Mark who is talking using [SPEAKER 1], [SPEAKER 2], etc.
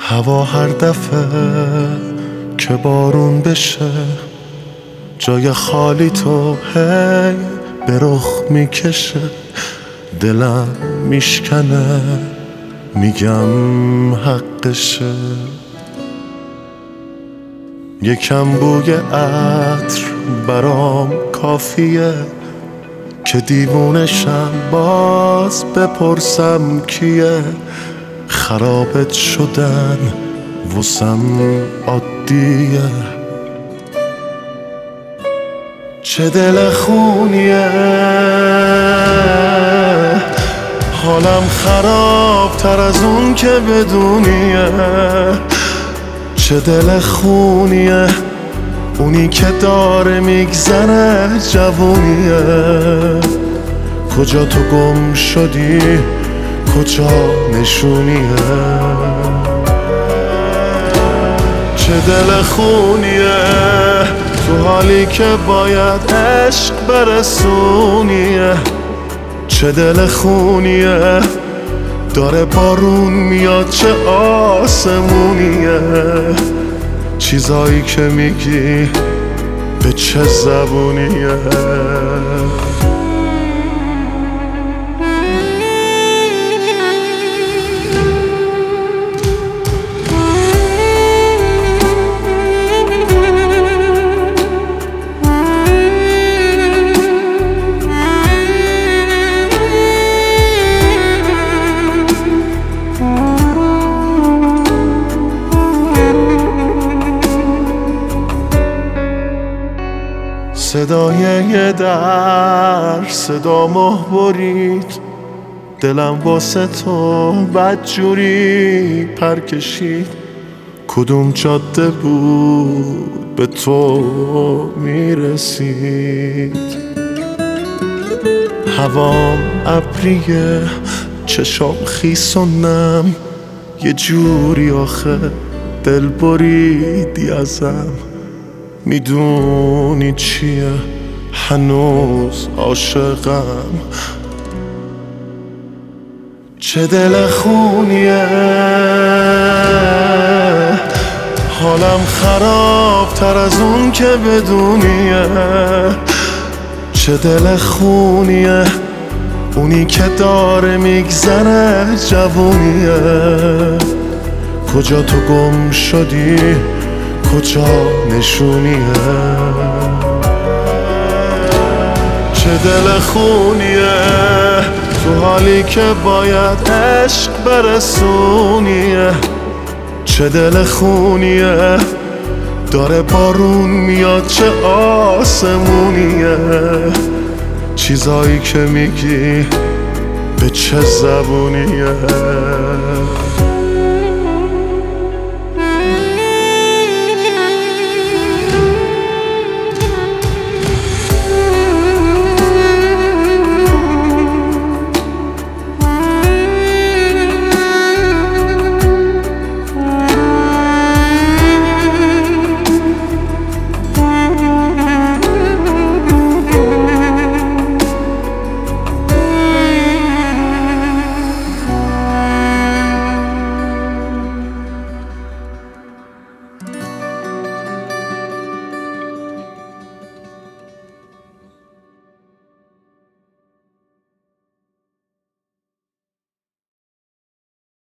[SPEAKER 1] هوا هر دفعه که بارون بشه جای خالی تو هی به رخ میکشه. دلم میشکنه میگم حقشه. یکم بوی عطر برام کافیه که دیوونشم باز بپرسم کیه. خرابت شدن واسم عادیه. چه دل خونیه حالم خراب تر از اون که بدونیه. چه دل خونیه اونی که داره میگذره جوونیه. کجا تو گم شدی کجا نشونیه. چه دل خونیه تو حالی که باید عشق برسونیه. چه دل خونیه داره بارون میاد چه آسمونیه. چیزایی که میگی به چه زبونیه. صدای یه در صدا مه برید. دلم واسه تو بدجوری پر کشید. کدوم جاده بود به تو میرسید. هوام ابریه چشام خیس و نم. یه جوری آخه دل بریدی ازم. میدونی چیه هنوز عاشقم. چه دل خونیه حالم خراب تر از اون که بدونیه. چه دل خونیه اونی که داره میگذره جوونیه. کجا تو گم شدی کجا نشونیه. چه دل خونیه تو حالی که باید عشق برسونیه. چه دل خونیه داره بارون میاد چه آسمونیه. چیزایی که میگی به چه زبونیه.